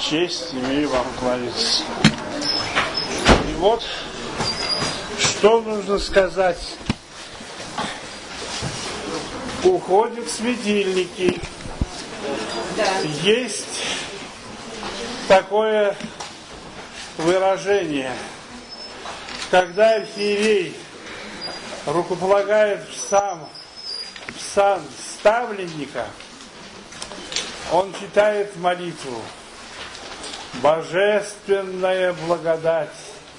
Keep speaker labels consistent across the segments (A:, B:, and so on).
A: Честь имею вам кланяться. И вот, что нужно сказать. Уходят светильники. Есть такое выражение, когда архиерей рукополагает в сан ставленника, он читает молитву: «Божественная благодать,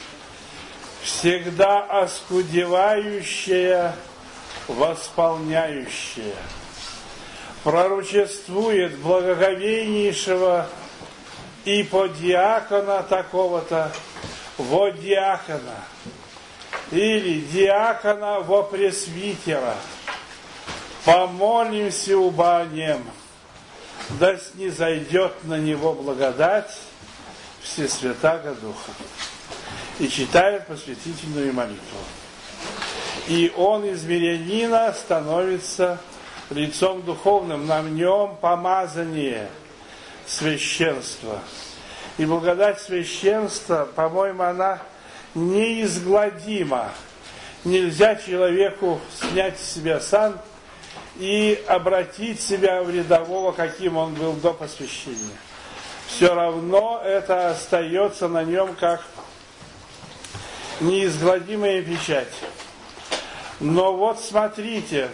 A: всегда оскудевающая, восполняющая, пророчествует благоговейнейшего иподиакона такого-то во диакона, или диакона во пресвитера. Помолимся убо о нем, да снизойдет на него благодать Всесвятаго Духа». И читает посвятительную молитву. И он из мирянина становится лицом духовным, на нем помазание священства. И благодать священства, по-моему, она неизгладима. Нельзя человеку снять с себя сан и обратить себя в рядового, каким он был до посвящения. Все равно это остается на нем как неизгладимая печать. Но вот смотрите,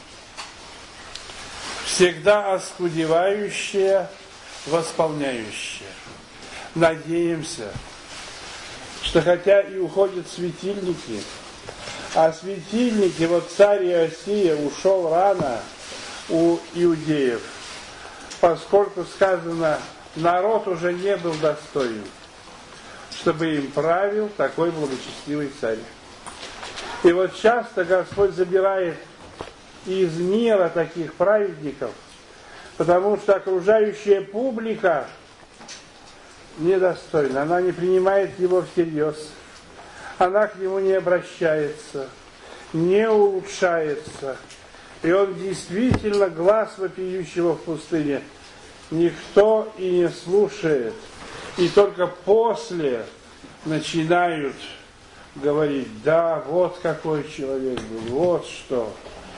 A: всегда оскудевающая, восполняющая. Надеемся, что хотя и уходят светильники, а светильники, вот царь Иосия ушел рано у иудеев, поскольку сказано, народ уже не был достоин, чтобы им правил такой благочестивый царь. И вот часто Господь забирает из мира таких праведников, потому что окружающая публика недостойна, она не принимает его всерьез, она к нему не обращается, не улучшается. И он действительно глас вопиющего в пустыне никто и не слушает. И только после начинают говорить: да, вот какой человек был, вот что.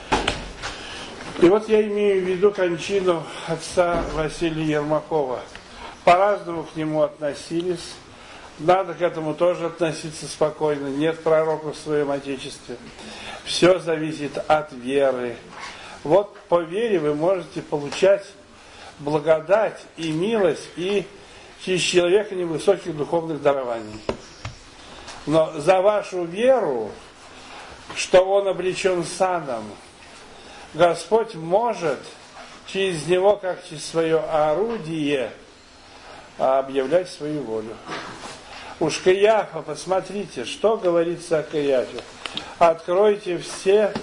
A: И вот я имею в виду кончину отца Василия Ермакова. По-разному к нему относились. Надо к этому тоже относиться спокойно. Нет пророка в своем Отечестве. Все зависит от веры. Вот по вере вы можете получать благодать и милость и через человека невысоких духовных дарований. Но за вашу веру, что он облечен саном, Господь может через него, как через свое орудие, объявлять свою волю. Уж Каиафа, посмотрите, что говорится о Каиафе. Откройте все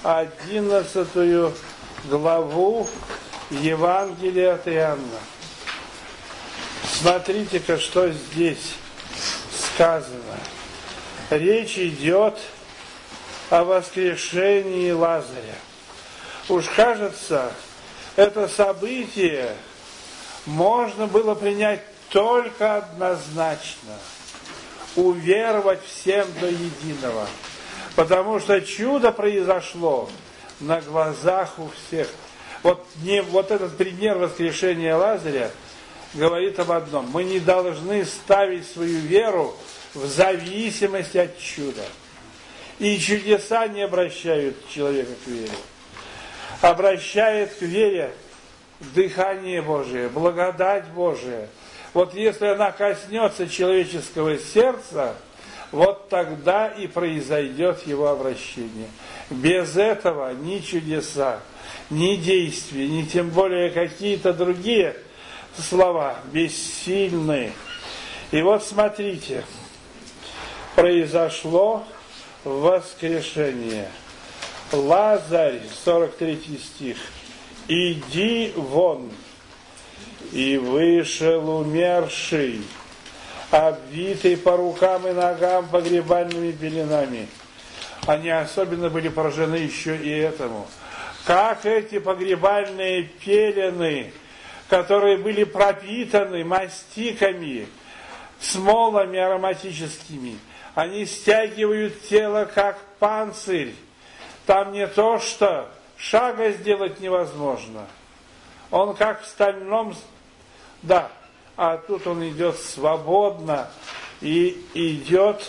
A: 11 главу Евангелия от Иоанна. Смотрите-ка, что здесь сказано. Речь идет о воскрешении Лазаря. Уж кажется, это событие можно было принять только однозначно, уверовать всем до единого, потому что чудо произошло на глазах у всех. Вот этот пример воскрешения Лазаря говорит об одном: мы не должны ставить свою веру в зависимости от чуда. И чудеса не обращают человека к вере. Обращает к вере дыхание Божие, благодать Божия. Вот если она коснется человеческого сердца, вот тогда и произойдет его обращение. Без этого ни чудеса, ни действия, ни тем более какие-то другие слова бессильны. И вот смотрите, произошло воскрешение. Лазарь, 43 стих, иди вон. И вышел умерший, обвитый по рукам и ногам погребальными пеленами. Они особенно были поражены еще и этому. Как эти погребальные пелены которые были пропитаны мастиками, смолами ароматическими. Они стягивают тело, как панцирь. Там не то, что шага сделать невозможно. Он как в стальном... Да, а тут он идет свободно и идет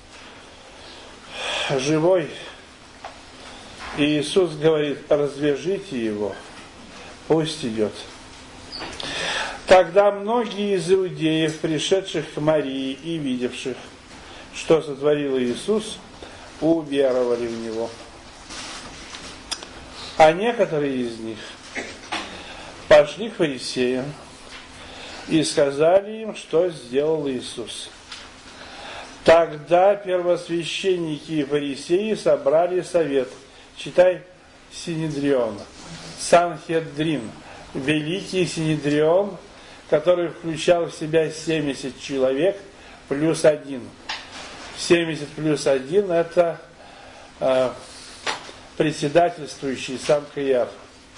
A: живой. И Иисус говорит: развяжите его, пусть идет. Тогда многие из иудеев, пришедших к Марии и видевших, что сотворил Иисус, уверовали в Него. А некоторые из них пошли к фарисеям и сказали им, что сделал Иисус. Тогда первосвященники и фарисеи собрали совет. Читай Синедрион, Санхедрин, великий Синедрион, который включал в себя 70 человек плюс один. 70 плюс один это председательствующий сам Каиафа.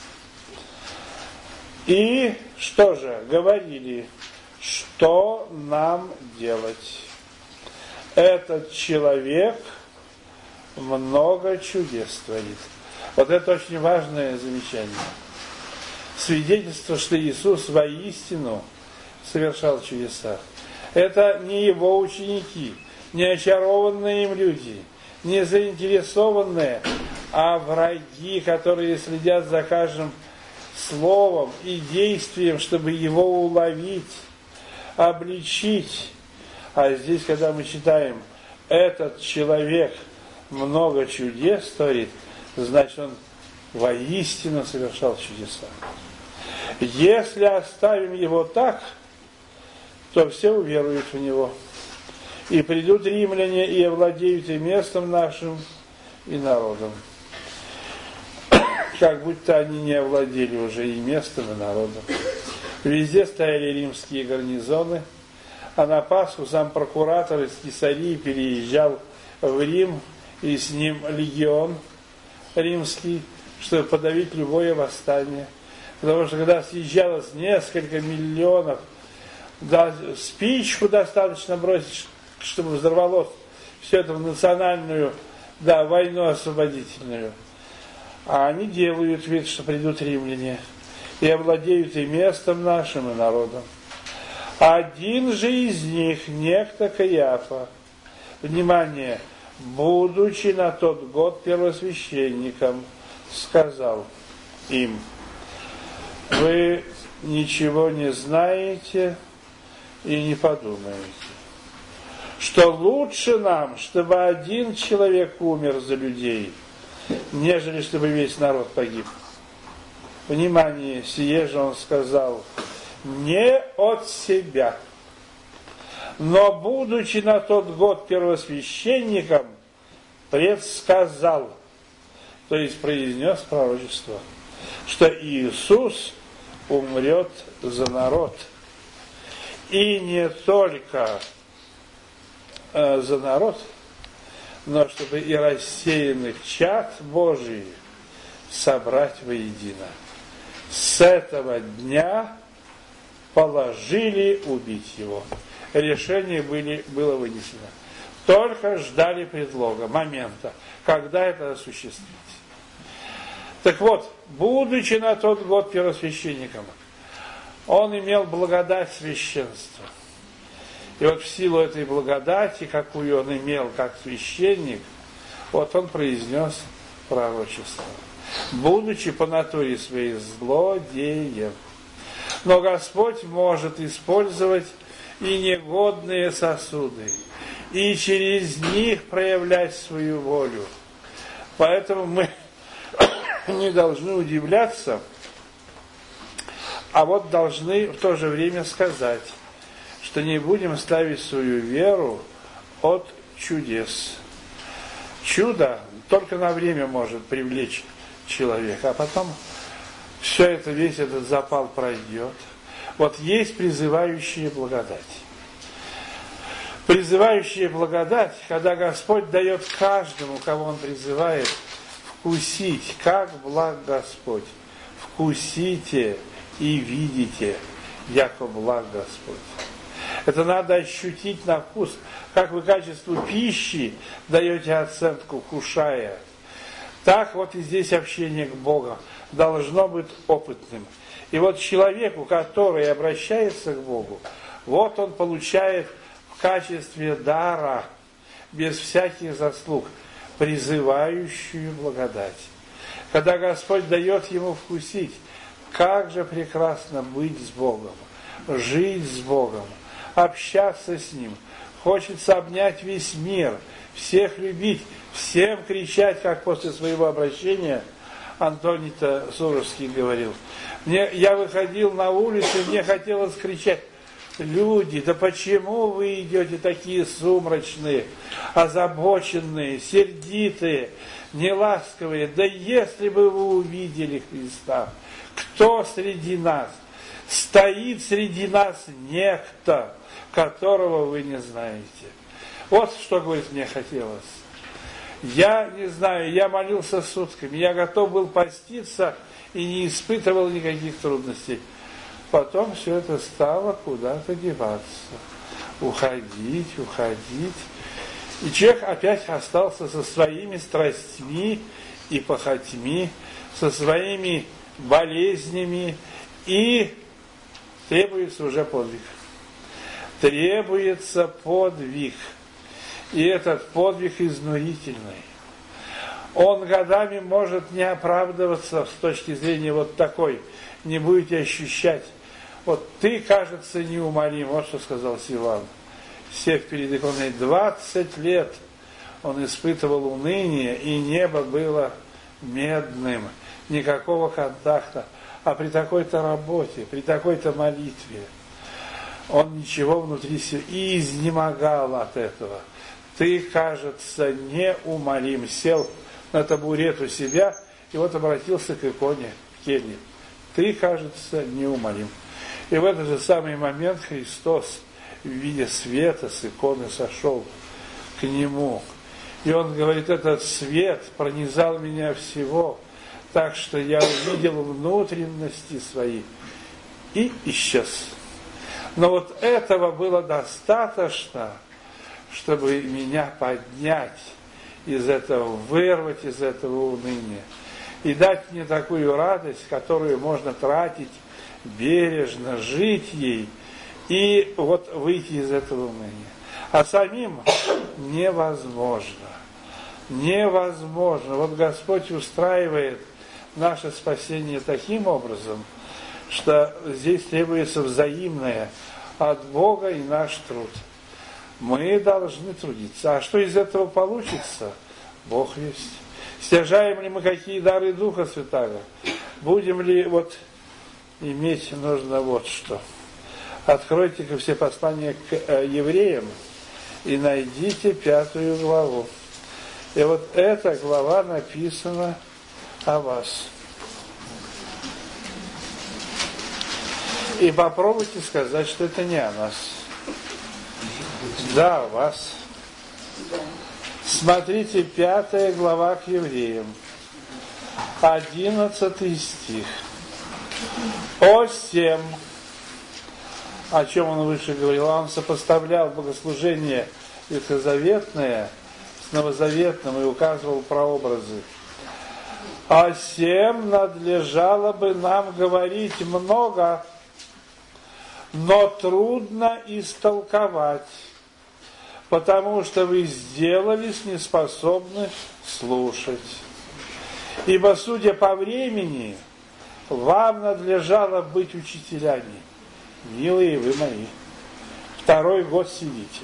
A: И что же, говорили, что нам делать? Этот человек много чудес творит. Вот это очень важное замечание. Свидетельство, что Иисус воистину совершал чудеса. Это не его ученики, не очарованные им люди, не заинтересованные, а враги, которые следят за каждым словом и действием, чтобы его уловить, обличить. А здесь, когда мы читаем, этот человек много чудес творит, значит, он воистину совершал чудеса. Если оставим его так, то все уверуют в него. И придут римляне и овладеют и местом нашим, и народом. Как будто они не овладели уже и местом, и народом. Везде стояли римские гарнизоны, а на Пасху сам прокуратор из Кесарии переезжал в Рим, и с ним легион римский, чтобы подавить любое восстание. Потому что когда съезжалось несколько миллионов, да, спичку достаточно бросить, чтобы взорвалось все это в национальную, да, войну освободительную. А они делают вид, что придут римляне и овладеют и местом нашим, и народом. Один же из них, некто Каиафа, внимание, будучи на тот год первосвященником, сказал им: вы ничего не знаете и не подумаете, что лучше нам, чтобы один человек умер за людей, нежели чтобы весь народ погиб. Внимание, сие же он сказал не от себя, но, будучи на тот год первосвященником, предсказал, то есть произнес пророчество, что Иисус умрет за народ. И не только за народ, но чтобы и рассеянных чад Божий собрать воедино. С этого дня положили убить его. Решение было вынесено. Только ждали предлога, момента, когда это осуществить. Так вот, будучи на тот год первосвященником, он имел благодать священства. И вот в силу этой благодати, какую он имел как священник, вот он произнес пророчество. Будучи по натуре своей злодеем. Но Господь может использовать и негодные сосуды, и через них проявлять свою волю. Поэтому мы не должны удивляться, а вот должны в то же время сказать, что не будем ставить свою веру от чудес. Чудо только на время может привлечь человека, а потом все это, весь этот запал пройдет. Вот есть призывающая благодать. Призывающая благодать, когда Господь дает каждому, кого Он призывает, вкусить, как благ Господь. Вкусите и видите, яко благ Господь. Это надо ощутить на вкус, как вы качеству пищи даете оценку, кушая. Так вот и здесь общение к Богу должно быть опытным. И вот человеку, который обращается к Богу, вот он получает в качестве дара, без всяких заслуг, призывающую благодать. Когда Господь дает ему вкусить, как же прекрасно быть с Богом, жить с Богом, общаться с Ним. Хочется обнять весь мир, всех любить, всем кричать, как после своего обращения Антоний-то Сурожский говорил. Я выходил на улицу, мне хотелось кричать: люди, да почему вы идете такие сумрачные, озабоченные, сердитые, неласковые? Да если бы вы увидели Христа, кто среди нас? Стоит среди нас некто, которого вы не знаете. Вот что, говорит, мне хотелось. Я не знаю, я молился сутками, я готов был поститься и не испытывал никаких трудностей. Потом все это стало куда-то деваться. Уходить. И человек опять остался со своими страстьми и похотьми, со своими болезнями, и требуется уже подвиг. Требуется подвиг. И этот подвиг изнурительный. Он годами может не оправдываться с точки зрения вот такой. Не будете ощущать. Вот ты, кажется, неумолим. Вот что сказал Силуан. Всех перед иконой 20 лет он испытывал уныние, и небо было медным. Никакого контакта. А при такой-то работе, при такой-то молитве, он ничего внутри себя и изнемогал от этого. Ты, кажется, неумолим. Сел на табурет у себя и вот обратился к иконе в келье. Ты, кажется, неумолим. И в этот же самый момент Христос в виде света с иконы сошел к нему. И он говорит: этот свет пронизал меня всего, так что я увидел внутренности свои и исчез. Но вот этого было достаточно, чтобы меня поднять из этого, вырвать из этого уныния и дать мне такую радость, которую можно тратить бережно, жить ей и вот выйти из этого уныния. А самим невозможно. Невозможно. Вот Господь устраивает наше спасение таким образом, что здесь требуется взаимное от Бога и наш труд. Мы должны трудиться. А что из этого получится? Бог весть. Стяжаем ли мы какие дары Духа Святаго? Будем ли вот иметь нужно вот что? Откройте-ка все послания к евреям и найдите 5 главу. И вот эта глава написана о вас. И попробуйте сказать, что это не о нас. Да, о вас. Смотрите, 5 глава к евреям, 11 стих. О сем, о чем он выше говорил, он сопоставлял богослужение ветхозаветное с новозаветным и указывал прообразы. О сем надлежало бы нам говорить много, но трудно истолковать, потому что вы сделались неспособны слушать. Ибо, судя по времени, вам надлежало быть учителями. Милые вы мои, 2-й год сидите.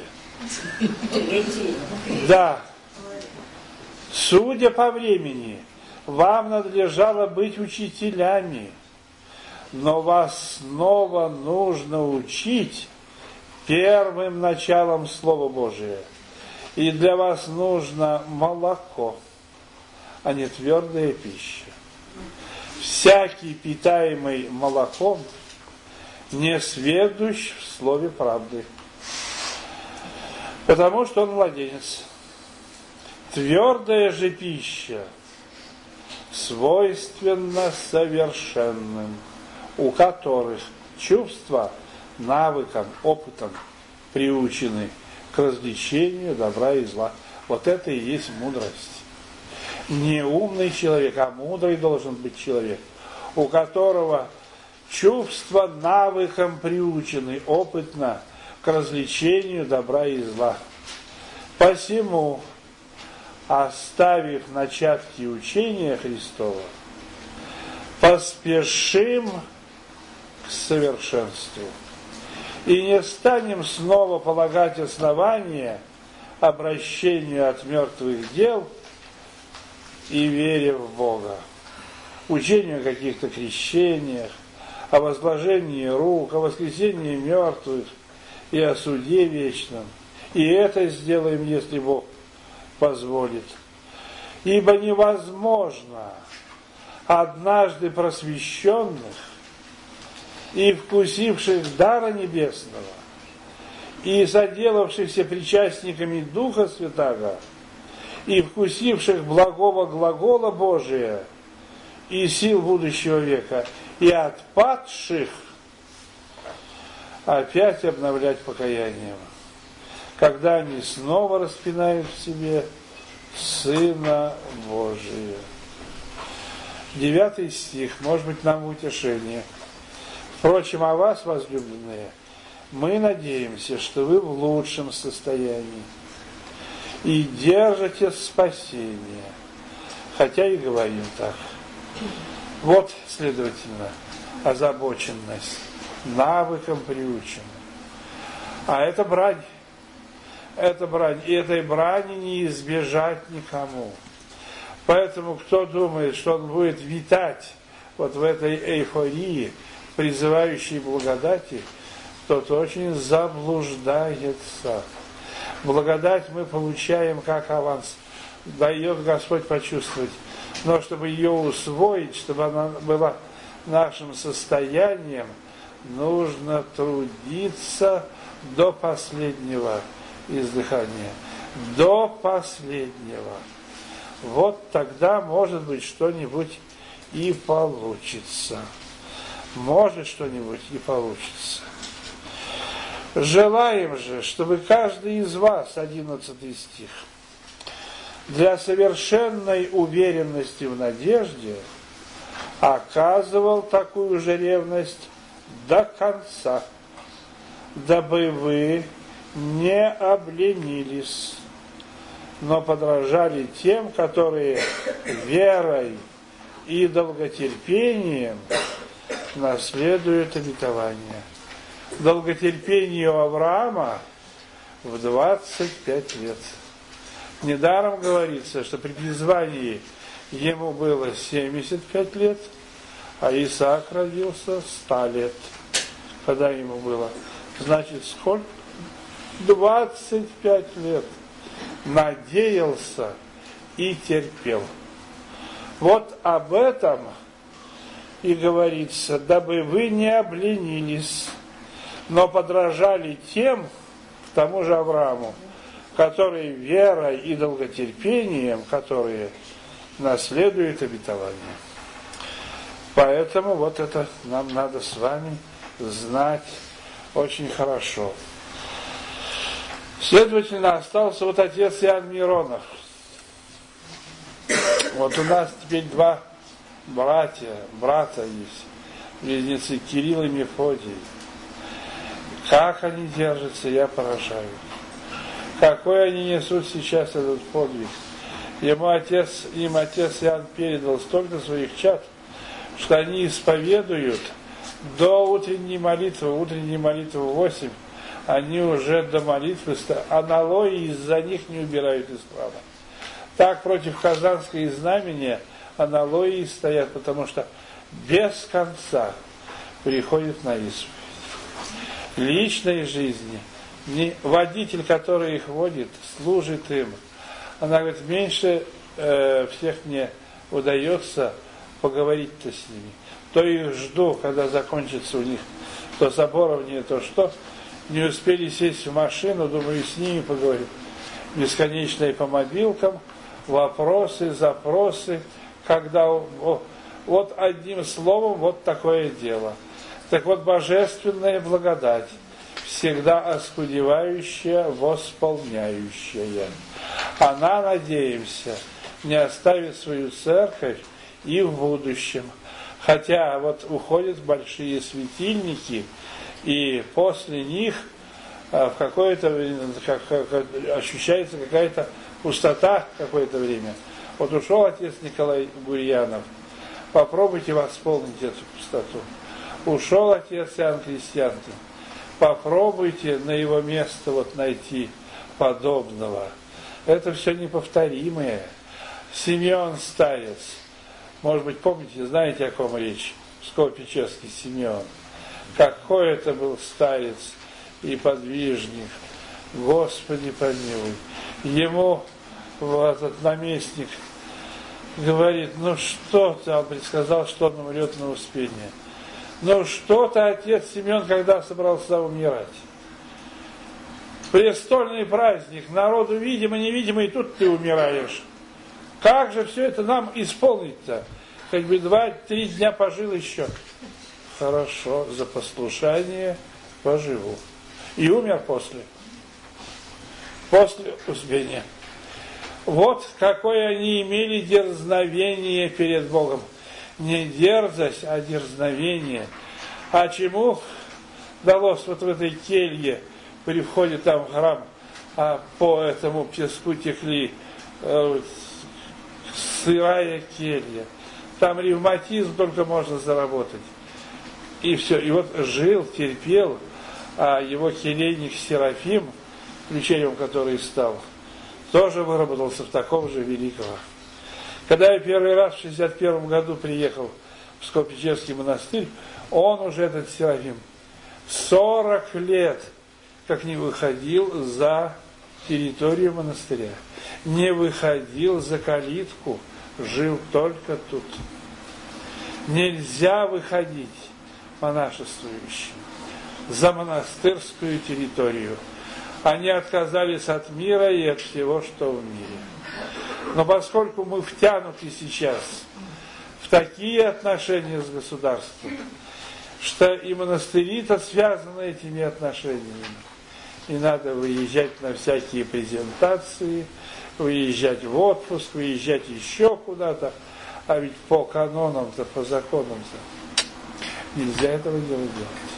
A: Да, судя по времени, вам надлежало быть учителями, но вас снова нужно учить первым началом Слова Божия. И для вас нужно молоко, а не твердая пища. Всякий, питаемый молоком, не сведущ в слове правды, потому что он младенец. Твердая же пища свойственна совершенным, у которых чувства навыкам, опытом приучены к развлечению добра и зла. Вот это и есть мудрость. Не умный человек, а мудрый должен быть человек, у которого чувства навыкам приучены опытно к развлечению добра и зла. Посему, оставив начатки учения Христова, поспешим к совершенству и не станем снова полагать основания обращению от мертвых дел и вере в Бога, учению о каких-то крещениях, о возложении рук, о воскресении мертвых и о суде вечном. И это сделаем, если Бог позволит. Ибо невозможно однажды просвещенных и вкусивших дара небесного, и соделавшихся причастниками Духа Святаго, и вкусивших благого глагола Божия и сил будущего века, и отпадших опять обновлять покаянием, когда они снова распинают в себе Сына Божия. 9 стих, может быть, нам в утешение. Впрочем, о вас, возлюбленные, мы надеемся, что вы в лучшем состоянии и держите спасение, хотя и говорим так. Вот, следовательно, озабоченность, навыком приучена. А это брань. Это брань. И этой брани не избежать никому. Поэтому, кто думает, что он будет витать вот в этой эйфории, призывающей благодати, тот очень заблуждается. Благодать мы получаем как аванс. Дает Господь почувствовать. Но чтобы ее усвоить, чтобы она была нашим состоянием, нужно трудиться до последнего издыхания. До последнего. Вот тогда, может быть, что-нибудь и получится. Может, что-нибудь и получится. Желаем же, чтобы каждый из вас, 11 стих, для совершенной уверенности в надежде оказывал такую же ревность до конца, дабы вы не обленились, но подражали тем, которые верой и долготерпением наследуют обетование. Долготерпению Авраама в 25 лет. Недаром говорится, что при призвании ему было 75 лет, а Исаак родился 100 лет, когда ему было. Значит, сколько? 25 лет. Надеялся и терпел. Вот об этом и говорится, дабы вы не обленились, но подражали тем, к тому же Аврааму, которые верой и долготерпением, которые наследуют обетование. Поэтому вот это нам надо с вами знать очень хорошо. Следовательно, остался вот отец Иоанн Миронов. Вот у нас теперь два брата есть, близнецы Кирилл и Мефодий. Как они держатся, я поражаюсь. Какой они несут сейчас этот подвиг. Им отец Иоанн передал столько своих чад, что они исповедуют до утренней молитвы 8, они уже до молитвы аналои из-за них не убирают из храма. Так против Казанского знамения аналои стоят, потому что без конца приходит на исповедь. Личной жизни водитель, который их водит, служит им. Она говорит, меньше всех мне удается поговорить-то с ними. То их жду, когда закончится у них то соборование, то что. Не успели сесть в машину, думаю, с ними поговорю. Бесконечные по мобилкам, вопросы, запросы, когда вот одним словом вот такое дело. Так вот, божественная благодать, всегда оскудевающая, восполняющая. Она, надеемся, не оставит свою церковь и в будущем. Хотя вот уходят большие светильники, и после них в какое-то время ощущается какая-то пустота какое-то время. Вот ушел отец Николай Гурьянов, попробуйте восполнить эту пустоту. Ушел отец Иоанн Крестьянкин, попробуйте на его место вот найти подобного. Это все неповторимое. Симеон Старец, может быть, помните, знаете, о ком речь? Псково-Печерский Симеон. Какой это был старец и подвижник. Господи помилуй. Ему вот этот наместник говорит, ну что ты, он предсказал, что он умрет на Успение. Ну что-то отец Симеон, когда собрался умирать. Престольный праздник, народу видимо, невидимо, и тут ты умираешь. Как же все это нам исполнить-то? Хоть бы 2-3 дня пожил еще. Хорошо, за послушание поживу. И умер после Успения. Вот какое они имели дерзновение перед Богом. Не дерзость, а дерзновение. А чему далось вот в этой келье, при входе там в храм, а по этому песку текли сырая келья. Там ревматизм только можно заработать. И все. И вот жил, терпел, а его келейник Серафим, ключерем который стал, тоже выработался в таком же великого. Когда я первый раз в 1961 году приехал в Псково-Печерский монастырь, он уже, этот Серафим, 40 лет как не выходил за территорию монастыря, не выходил за калитку, жил только тут. Нельзя выходить монашествующим за монастырскую территорию. Они отказались от мира и от всего, что в мире. Но поскольку мы втянуты сейчас в такие отношения с государством, что и монастыри-то связаны этими отношениями, и надо выезжать на всякие презентации, выезжать в отпуск, выезжать еще куда-то, а ведь по канонам-то, по законам-то нельзя этого делать.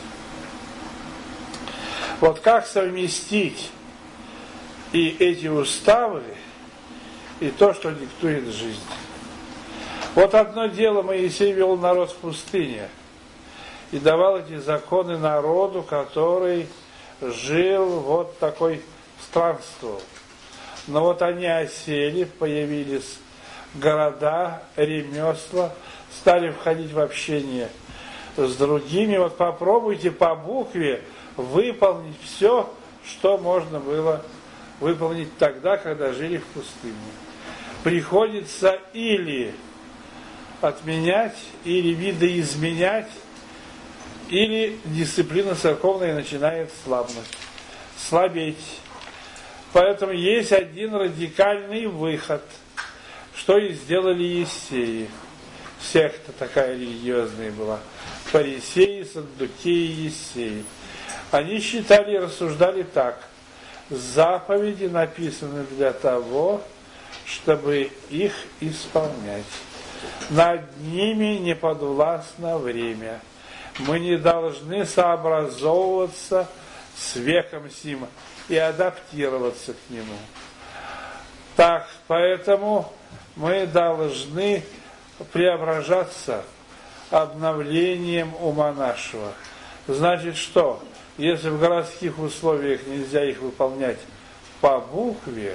A: Вот как совместить и эти уставы, и то, что диктует жизнь. Вот одно дело, Моисей вел народ в пустыне и давал эти законы народу, который жил вот такой, странствовал. Но вот они осели, появились города, ремесла, стали входить в общение с другими. Вот попробуйте по букве выполнить все, что можно было выполнить тогда, когда жили в пустыне. Приходится или отменять, или видоизменять, или дисциплина церковная начинает слабеть. Поэтому есть один радикальный выход, что и сделали ессеи. Секта такая религиозная была. Фарисеи, саддукеи, ессеи. Они считали и рассуждали так. Заповеди написаны для того, чтобы их исполнять. Над ними не подвластно время. Мы не должны сообразовываться с веком сим и адаптироваться к нему. Так, поэтому мы должны преображаться обновлением ума нашего. Значит, что? Если в городских условиях нельзя их выполнять по букве,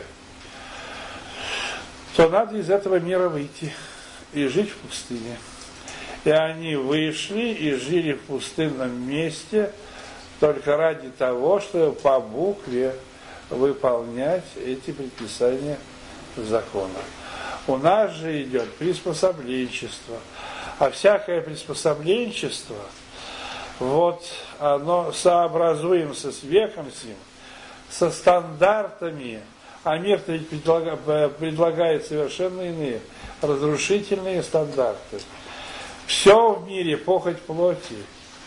A: то надо из этого мира выйти и жить в пустыне. И они вышли и жили в пустынном месте только ради того, чтобы по букве выполнять эти предписания закона. У нас же идет приспособленчество. А всякое приспособленчество, вот оно сообразуемся с веком сим, со стандартами, а мир-то ведь предлагает совершенно иные, разрушительные стандарты. Все в мире похоть плоти,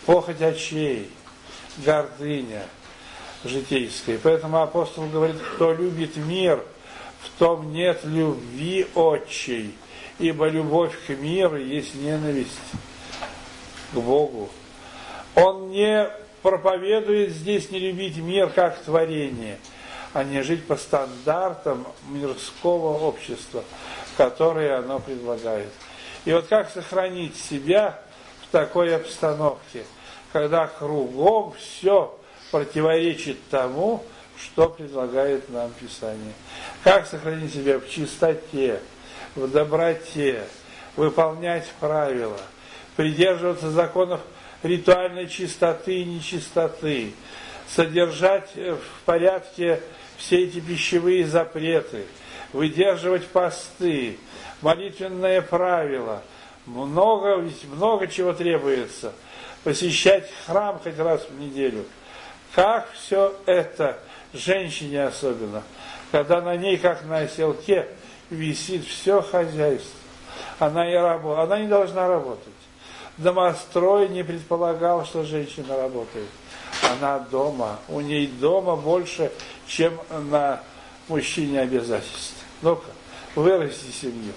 A: похоть очей, гордыня житейская. Поэтому апостол говорит, кто любит мир, в том нет любви отчей, ибо любовь к миру есть ненависть к Богу. Он не проповедует здесь не любить мир как творение, а не жить по стандартам мирского общества, которые оно предлагает. И вот как сохранить себя в такой обстановке, когда кругом все противоречит тому, что предлагает нам Писание. Как сохранить себя в чистоте, в доброте, выполнять правила, придерживаться законов ритуальной чистоты и нечистоты, содержать в порядке все эти пищевые запреты, выдерживать посты, молитвенные правила, много чего требуется, посещать храм хоть раз в неделю. Как все это, женщине особенно, когда на ней, как на оселке, висит все хозяйство. Она не должна работать. Домострой не предполагал, что женщина работает. Она дома. У ней дома больше, чем на мужчине обязательств. Ну-ка, вырасти семью.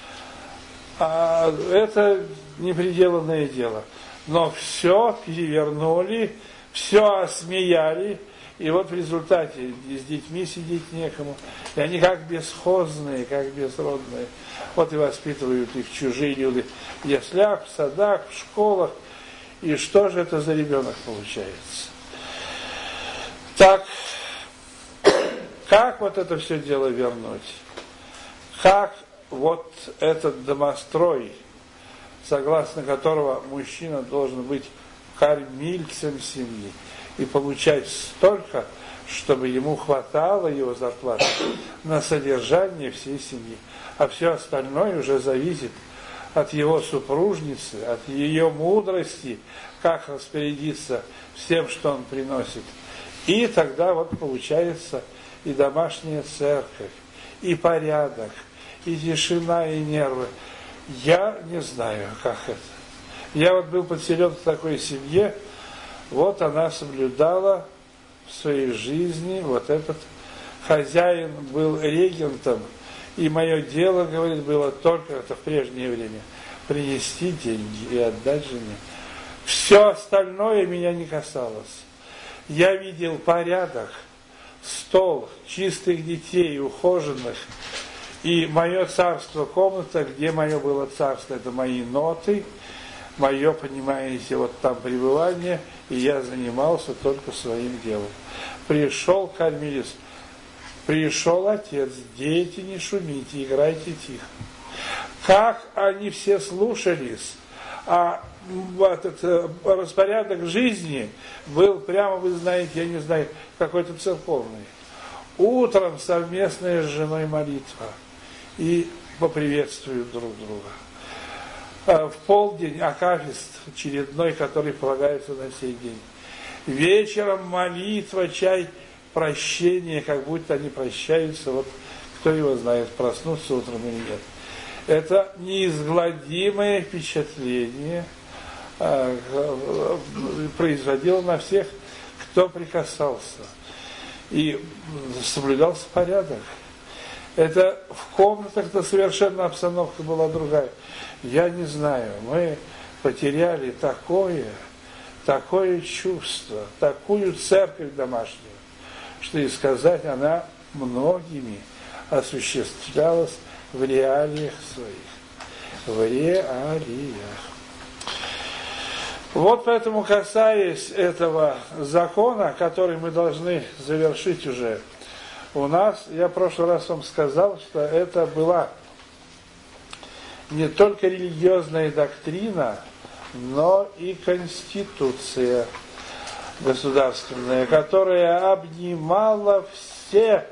A: А это непределанное дело. Но все перевернули, все осмеяли, и вот в результате с детьми сидеть некому. И они как бесхозные, как безродные. Вот и воспитывают их чужие люди в яслях, в садах, в школах. И что же это за ребенок получается? Так, как вот это все дело вернуть? Как вот этот домострой, согласно которого мужчина должен быть кормильцем семьи и получать столько, чтобы ему хватало его зарплаты на содержание всей семьи. А все остальное уже зависит от его супружницы, от ее мудрости, как распорядиться всем, что он приносит. И тогда вот получается и домашняя церковь, и порядок, и тишина, и нервы. Я не знаю, как это. Я вот был подселен в такой семье, вот она соблюдала в своей жизни, вот этот хозяин был регентом, и мое дело, говорит, было только, это в прежнее время, принести деньги и отдать жене. Все остальное меня не касалось. Я видел порядок, стол, чистых детей, ухоженных, и мое царство, комната, где мое было царство, это мои ноты, мое, понимаете, вот там пребывание, и я занимался только своим делом. Пришел кормилец, пришел отец, дети, не шумите, играйте тихо. Как они все слушались, а этот распорядок жизни был прямо, вы знаете, я не знаю, какой-то церковный. Утром совместная с женой молитва и поприветствуют друг друга. В полдень акафист очередной, который полагается на сей день. Вечером молитва, чай, прощение, как будто они прощаются, вот кто его знает, проснуться утром или нет. Это неизгладимое впечатление производило на всех, кто прикасался. И соблюдался порядок. Это в комнатах-то совершенно обстановка была другая. Я не знаю, мы потеряли такое чувство, такую церковь домашнюю, что и сказать, она многими осуществлялась в реалиях своих. В реалиях. Вот поэтому, касаясь этого закона, который мы должны завершить уже, у нас, я в прошлый раз вам сказал, что это была не только религиозная доктрина, но и конституция государственная, которая обнимала все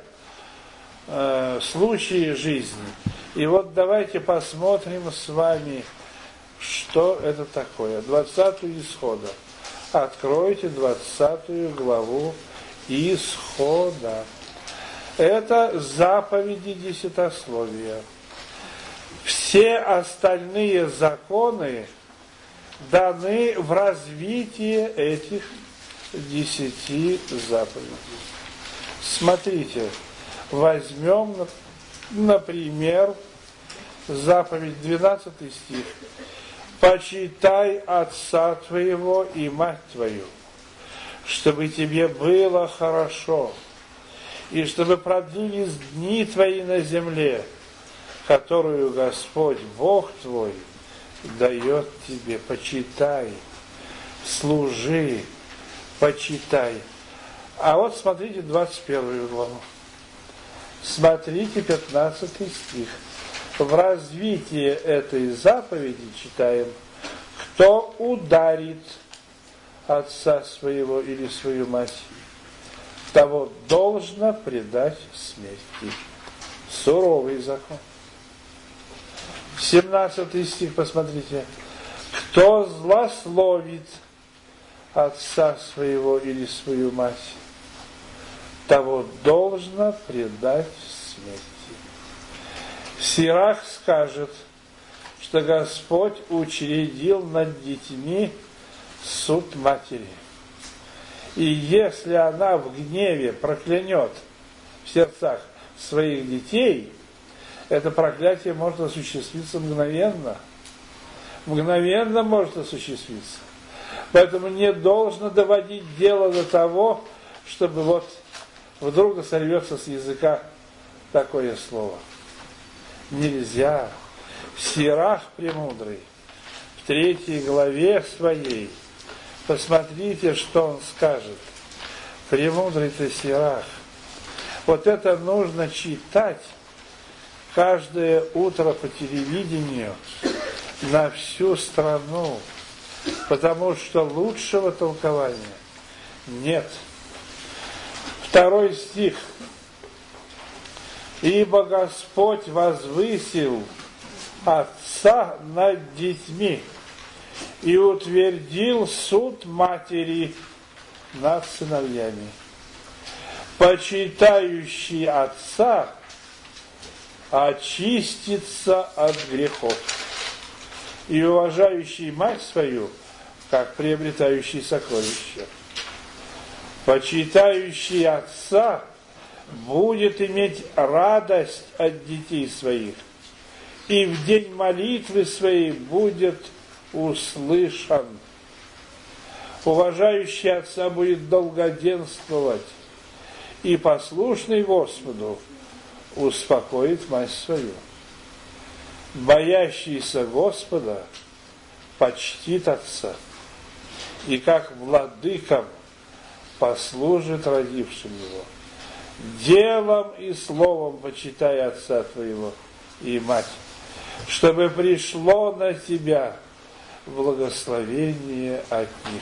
A: случаи жизни. И вот давайте посмотрим с вами, что это такое. 20-ю Исхода. Откройте 20 главу Исхода. Это заповеди десятословия. Все остальные законы даны в развитии этих 10 заповедей. Смотрите, возьмем, например, заповедь 12 стих. «Почитай отца твоего и мать твою, чтобы тебе было хорошо, и чтобы продлились дни твои на земле, которую Господь Бог твой дает тебе». Почитай, служи, почитай. А вот смотрите 21 главу. Смотрите 15 стих. В развитии этой заповеди читаем: «Кто ударит отца своего или свою мать, того должно предать смерти». Суровый закон. 17 стих, посмотрите. «Кто злословит отца своего или свою мать, того должно предать смерти». Сирах скажет, что Господь учредил над детьми суд матери. И если она в гневе проклянет в сердцах своих детей, это проклятие может осуществиться мгновенно. Мгновенно может осуществиться. Поэтому не должно доводить дело до того, чтобы вот вдруг сорвется с языка такое слово. Нельзя. Сирах премудрый в 3 главе своей, посмотрите, что он скажет. Премудрый-то Сирах. Вот это нужно читать каждое утро по телевидению на всю страну, потому что лучшего толкования нет. 2 стих. «Ибо Господь возвысил отца над детьми и утвердил суд матери над сыновьями. Почитающий отца очистится от грехов, и уважающий мать свою, как приобретающий сокровища. Почитающий отца будет иметь радость от детей своих, и в день молитвы своей будет услышан. Уважающий отца будет долгоденствовать, и послушный Господу успокоит мать свою. Боящийся Господа почтит отца, и как владыкам послужит родившим его. Делом и словом почитай отца твоего и мать, чтобы пришло на тебя благословение от них».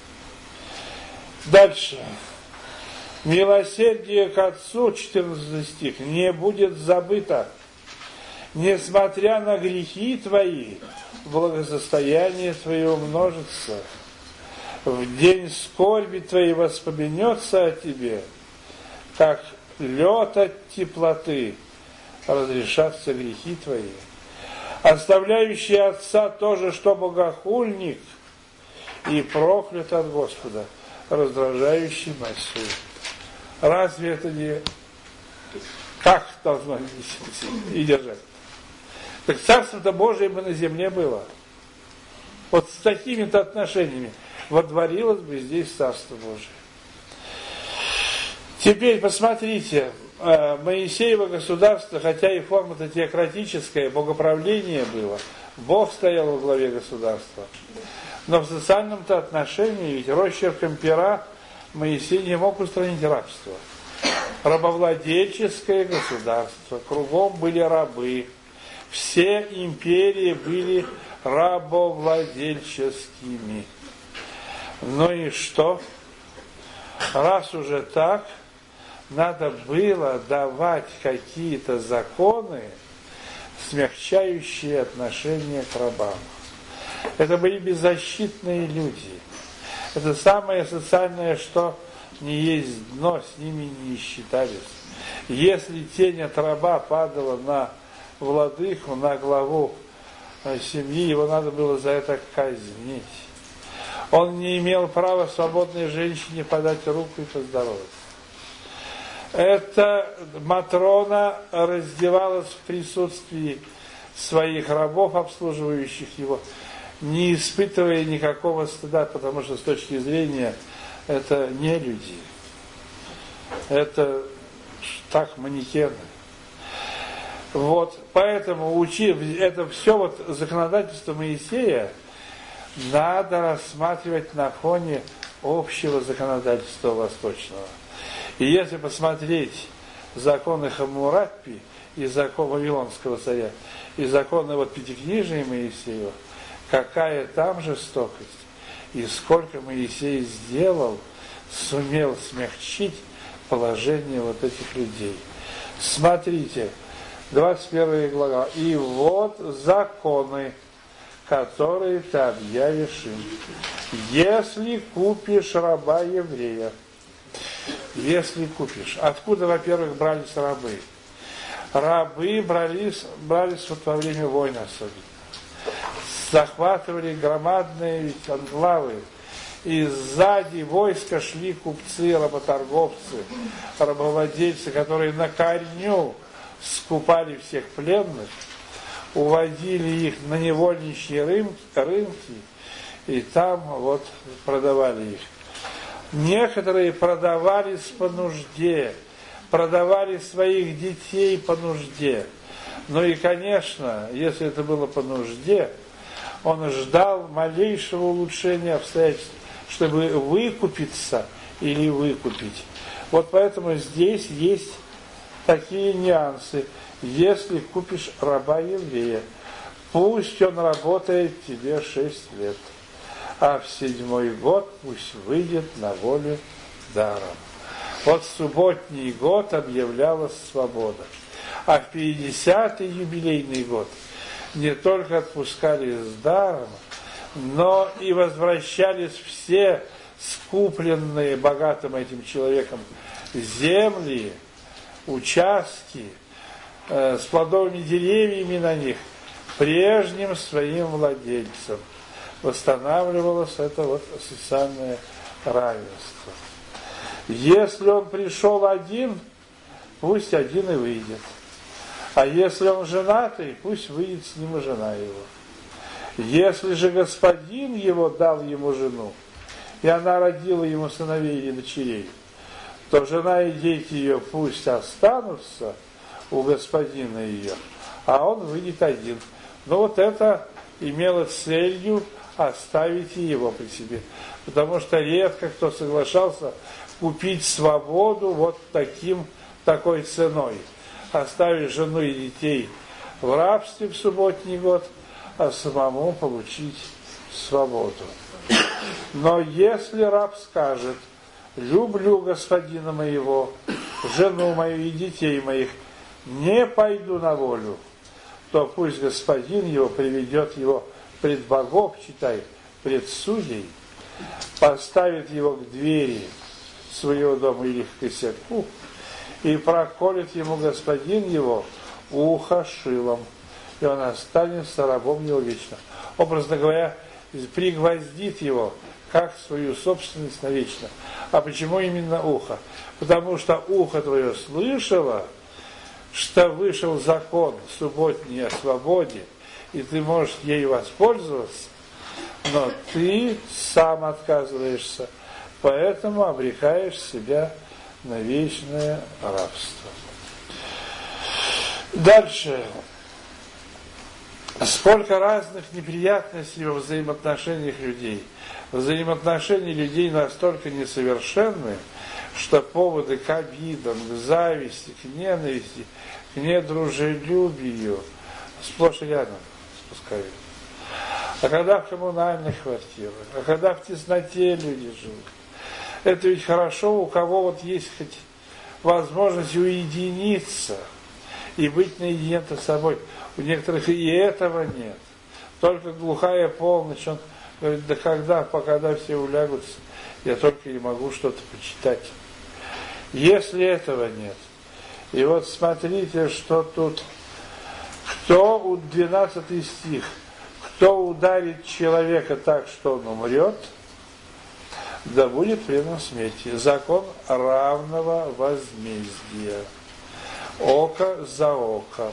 A: Дальше. «Милосердие к отцу», 14 стих, «не будет забыто. Несмотря на грехи твои, благосостояние твое умножится. В день скорби твоей воспомянется о тебе, как лед от теплоты разрешатся грехи твои. Оставляющий отца тоже, что богохульник, и проклят от Господа, раздражающий мать свою». Разве это не... Как должно нести и держать? Так Царство-то Божие бы на земле было. Вот с такими-то отношениями водворилось бы здесь Царство Божие. Теперь посмотрите, Моисеево государство, хотя и форма-то теократическая, богоправление было, Бог стоял во главе государства. Но в социальном-то отношении, ведь росчерком пера Моисей не мог устранить рабство. Рабовладельческое государство, кругом были рабы, все империи были рабовладельческими. Ну и что? Раз уже так, надо было давать какие-то законы, смягчающие отношение к рабам. Это были беззащитные люди. Это самое социальное, что не есть дно, с ними не считались. Если тень от раба падала на владыку, на главу семьи, его надо было за это казнить. Он не имел права свободной женщине подать руку и поздороваться. Эта Матрона раздевалась в присутствии своих рабов, обслуживающих его, не испытывая никакого стыда, потому что с точки зрения это не люди. Это так манекены. Вот, поэтому это все вот законодательство Моисея надо рассматривать на фоне общего законодательства восточного. И если посмотреть законы Хаммурапи и закон Вавилонского царя, и законы вот Пятикнижия Моисеева, какая там жестокость, и сколько Моисей сделал, сумел смягчить положение вот этих людей. Смотрите, 21 глава. И вот законы, которые ты объявишь им. Если купишь раба еврея, если купишь. Откуда, во-первых, брались рабы? Рабы брались вот во время войны особенно. Захватывали громадные анклавы. И сзади войска шли купцы, работорговцы, рабовладельцы, которые на корню скупали всех пленных, уводили их на невольничьи рынки, и там вот продавали их. Некоторые продавались по нужде, продавали своих детей по нужде. Ну и, конечно, если это было по нужде, он ждал малейшего улучшения обстоятельств, чтобы выкупиться или выкупить. Вот поэтому здесь есть такие нюансы. Если купишь раба еврея, пусть он работает тебе 6 лет, а в 7-й год пусть выйдет на волю даром. Вот в субботний год объявлялась свобода. А в 50-й юбилейный год не только отпускали с даром, но и возвращались все скупленные богатым этим человеком земли, участки с плодовыми деревьями на них прежним своим владельцам. Восстанавливалось это вот социальное равенство. Если он пришел один, пусть один и выйдет. А если он женатый, пусть выйдет с ним и жена его. Если же господин его дал ему жену, и она родила ему сыновей или дочерей, то жена и дети ее пусть останутся у господина ее, а он выйдет один. Но вот это имело целью оставить его при себе. Потому что редко кто соглашался купить свободу вот такой ценой. Оставить жену и детей в рабстве в субботний год, а самому получить свободу. Но если раб скажет: люблю господина моего, жену мою и детей моих, не пойду на волю, то пусть господин его приведет его пред богов, читай, пред судей, поставит его к двери своего дома или к косяку, и проколет ему господин его ухо шилом, и он останется рабом его вечно. Образно говоря, пригвоздит его, как свою собственность навечно. А почему именно ухо? Потому что ухо твое слышало, что вышел закон субботний о свободе, и ты можешь ей воспользоваться, но ты сам отказываешься, поэтому обрекаешь себя на вечное рабство. Дальше. Сколько разных неприятностей во взаимоотношениях людей. Взаимоотношения людей настолько несовершенны, что поводы к обидам, к зависти, к ненависти, к недружелюбию сплошь и рядом спускают. А когда в коммунальных квартирах, а когда в тесноте люди живут, это ведь хорошо, у кого вот есть хоть возможность уединиться и быть наедине с собой. У некоторых и этого нет. Только глухая полночь, он говорит: да когда все улягутся, я только и могу что-то почитать. Если этого нет, и вот смотрите, что тут, кто, 12 стих, кто ударит человека так, что он умрет, да будет предан смерти. Закон равного возмездия. Око за око.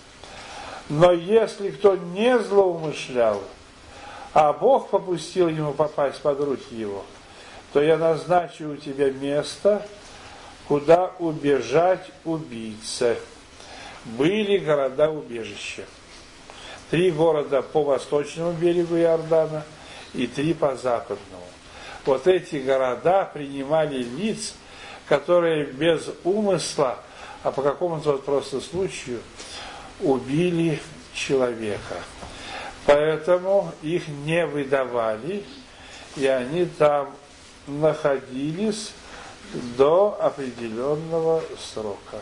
A: Но если кто не злоумышлял, а Бог попустил ему попасть под руки его, то я назначу у тебя место, куда убежать убийце. Были города-убежища. 3 города по восточному берегу Иордана и 3 по западному. Вот эти города принимали лиц, которые без умысла, а по какому-то вот просто случаю убили человека. Поэтому их не выдавали, и они там находились до определенного срока.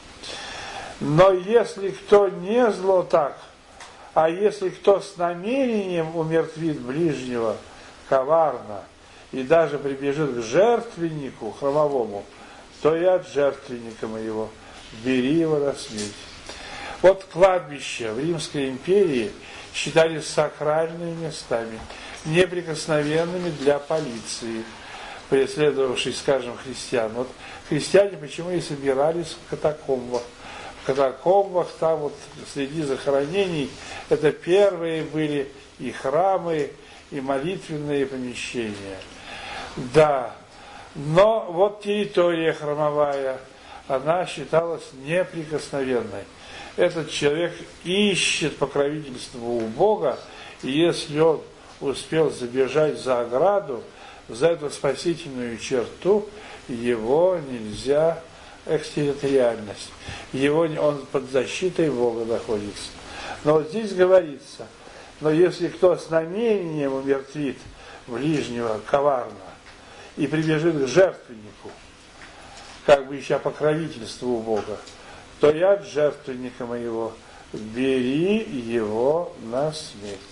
A: Но если кто не зло так, а если кто с намерением умертвит ближнего коварно и даже прибежит к жертвеннику храмовому, то и от жертвенника моего бери его на смерть. Вот кладбища в Римской империи считались сакральными местами, неприкосновенными для полиции, преследовавшей, скажем, христиан. Вот христиане почему и собирались в катакомбах. В катакомбах, там вот среди захоронений, это первые были и храмы, и молитвенные помещения. Да, но вот территория храмовая, она считалась неприкосновенной. Этот человек ищет покровительство у Бога, и если он успел забежать за ограду, за эту спасительную черту, его нельзя экстерриториальность. Он под защитой Бога находится. Но вот здесь говорится, но если кто с намерением умертвит ближнего коварно и прибежит к жертвеннику, как бы ища покровительство у Бога, то я от жертвенника моего бери его на смерть.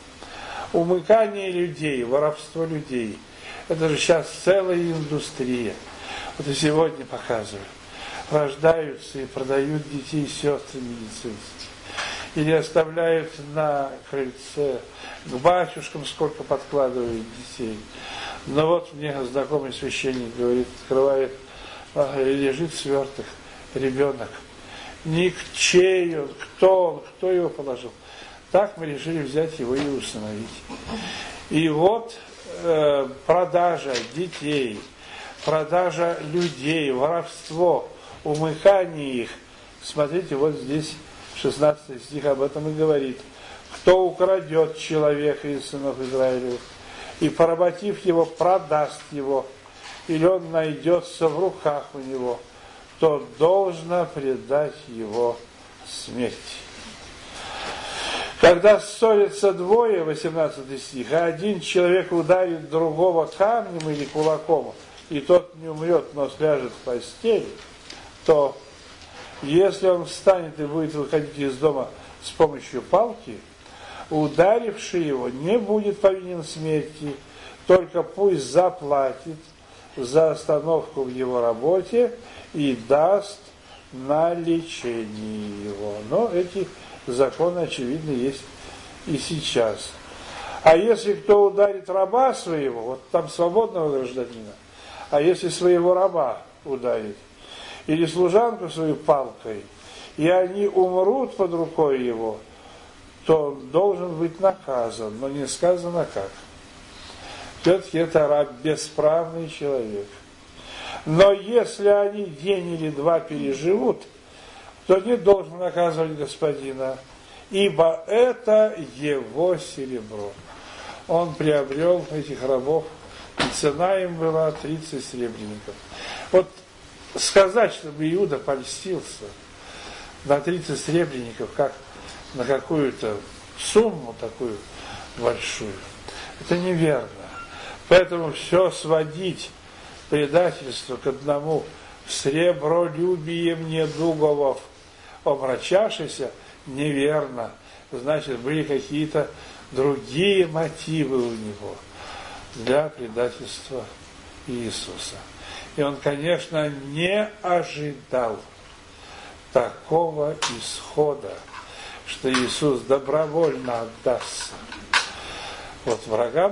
A: Умыкание людей, воровство людей, это же сейчас целая индустрия. Вот и сегодня показывают. Рождаются и продают детей сестры медицинские. Или оставляют на крыльце, к батюшкам сколько подкладывают детей. Но вот мне знакомый священник говорит, открывает, лежит сверток, ребенок. Никчей он, кто его положил. Так мы решили взять его и усыновить. И вот продажа детей, продажа людей, воровство, умыкание их. Смотрите, вот здесь 16 стих об этом и говорит. Кто украдет человека из сынов Израилевых и, поработив его, продаст его, или он найдется в руках у него, то должно предать его смерти. Когда ссорятся двое, 18 стих, а один человек ударит другого камнем или кулаком, и тот не умрет, но сляжет в постели, то если он встанет и будет выходить из дома с помощью палки, ударивший его не будет повинен смерти, только пусть заплатит за остановку в его работе и даст на лечение его. Но эти законы, очевидно, есть и сейчас. А если кто ударит раба своего, вот там свободного гражданина, а если своего раба ударит, или служанку свою палкой, и они умрут под рукой его, то он должен быть наказан, но не сказано как. Все-таки это раб, бесправный человек. Но если они день или два переживут, то не должен наказывать господина, ибо это его серебро. Он приобрел этих рабов, и цена им была 30 серебряников. Вот сказать, чтобы Иуда польстился на 30 серебряников, как на какую-то сумму такую большую, это неверно. Поэтому все сводить предательство к одному сребролюбием недуговов омрачавшийся неверно. Значит, были какие-то другие мотивы у него для предательства Иисуса. И он, конечно, не ожидал такого исхода, что Иисус добровольно отдастся. вот врагам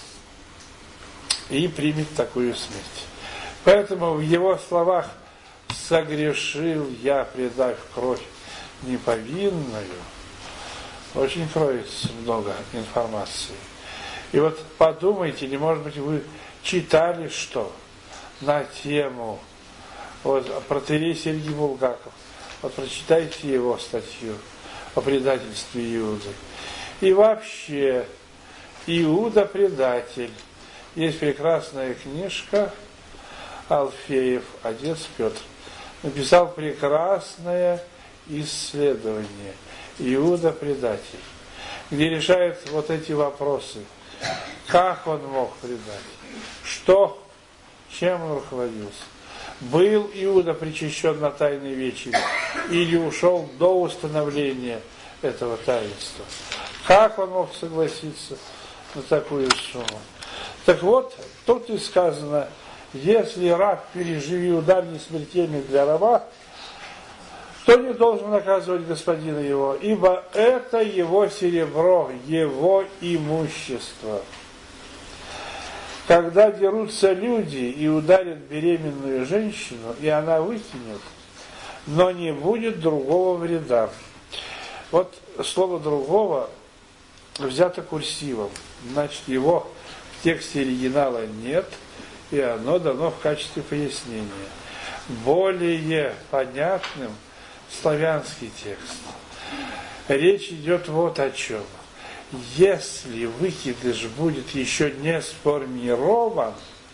A: и примет такую смерть. Поэтому в его словах «согрешил я, предав кровь неповинную» очень кроется много информации. И вот подумайте, или может быть вы читали что на тему вот, протоиерей Сергий Булгаков. Вот прочитайте его статью о предательстве Иуды. И вообще, Иуда предатель. Есть прекрасная книжка Алфеев, отец Петр. Написал прекрасное исследование Иуда предатель, где решает вот эти вопросы. Как он мог предать? Что? Чем он руководился? Был Иуда причащен на тайной вечере или ушел до установления этого таинства? Как он мог согласиться на такую сумму? Так вот, тут и сказано, если раб переживет удар несмертельный для раба, то не должен наказывать господина его, ибо это его серебро, его имущество. Когда дерутся люди и ударят беременную женщину, и она выкинет, но не будет другого вреда. Вот слово «другого» взято курсивом, значит, его в тексте оригинала нет, и оно дано в качестве пояснения. Более понятным славянский текст. Речь идет вот о чем. Если выкидыш будет еще не сформирован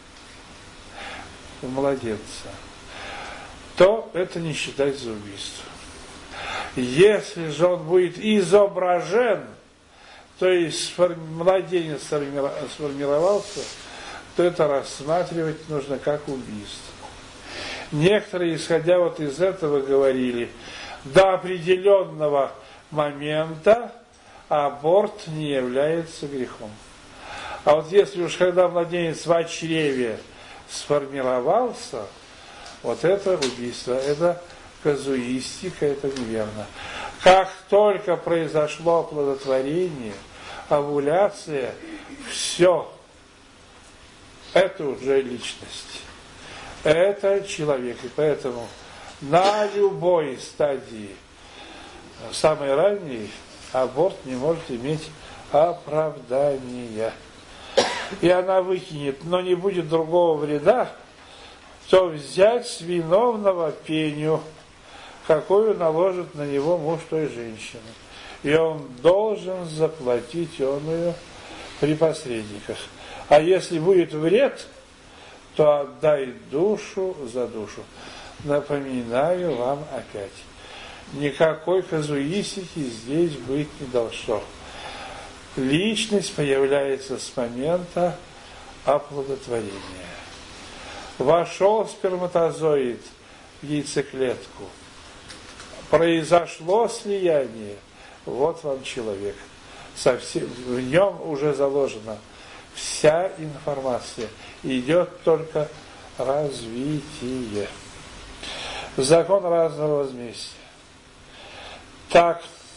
A: у младенца, то это не считается убийством. Если же он будет изображен, то есть младенец сформировался, то это рассматривать нужно как убийство. Некоторые, исходя вот из этого, говорили, до определенного момента аборт не является грехом. А вот если уж когда младенец в чреве сформировался, вот это убийство, это казуистика, это неверно. Как только произошло оплодотворение, овуляция, все, это уже личность. Это человек. И поэтому на любой стадии, самой ранней, аборт не может иметь оправдания. И она выкинет, но не будет другого вреда, то взять с виновного пеню, какую наложит на него муж той женщины. И он должен заплатить оную при посредниках. А если будет вред, то отдай душу за душу. Напоминаю вам опять. Никакой казуистики здесь быть не должно. Личность появляется с момента оплодотворения. Вошел сперматозоид в яйцеклетку. Произошло слияние. Вот вам человек. В нем уже заложена вся информация. Идет только развитие. Закон разного возмездия. Так,